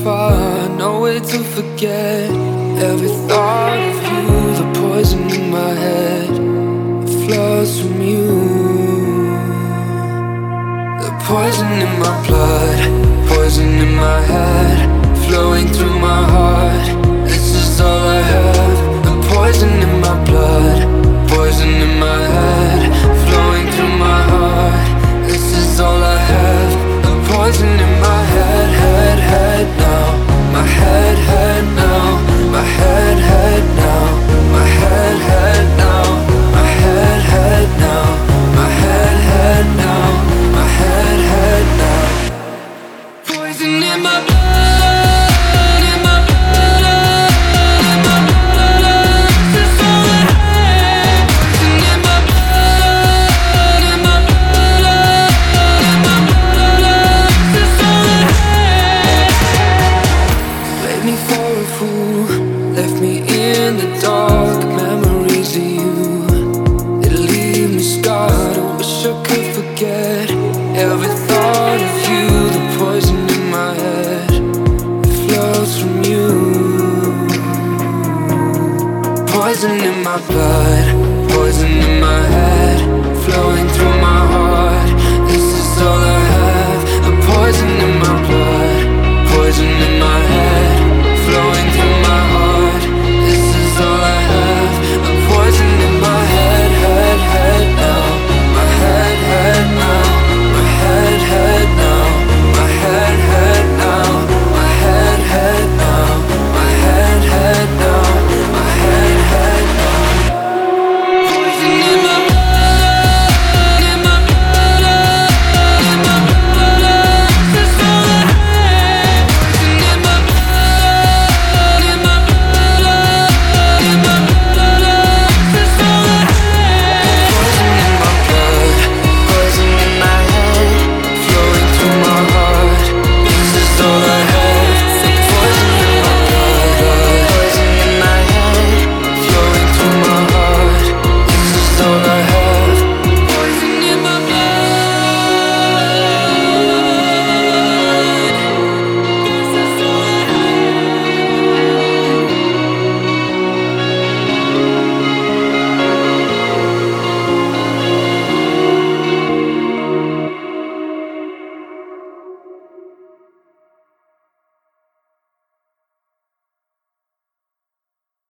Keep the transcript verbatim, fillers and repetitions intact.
far, no way to forget. Every thought of you, the poison in my head, it flows from you. The poison in my blood, poison in my head, flowing through my heart. This is all I have. The poison in my blood, poison in my head, flowing through my heart. This is all I have. The poison in my head, head, head now. My head, head now. My head, head now. My head, head now. My head, head now. My head, head now. My head, head now. Poison in my blood, in my blood, in my blood. This is all I have. Poison in my blood, in my blood, in my blood. This is all I have. Played me for a fool, left me in the dark. Memories of you, they leave me scarred. I wish I could forget every thought of you. The poison in my head, it flows from you. Poison in my blood, poison in my head, flowing through my heart.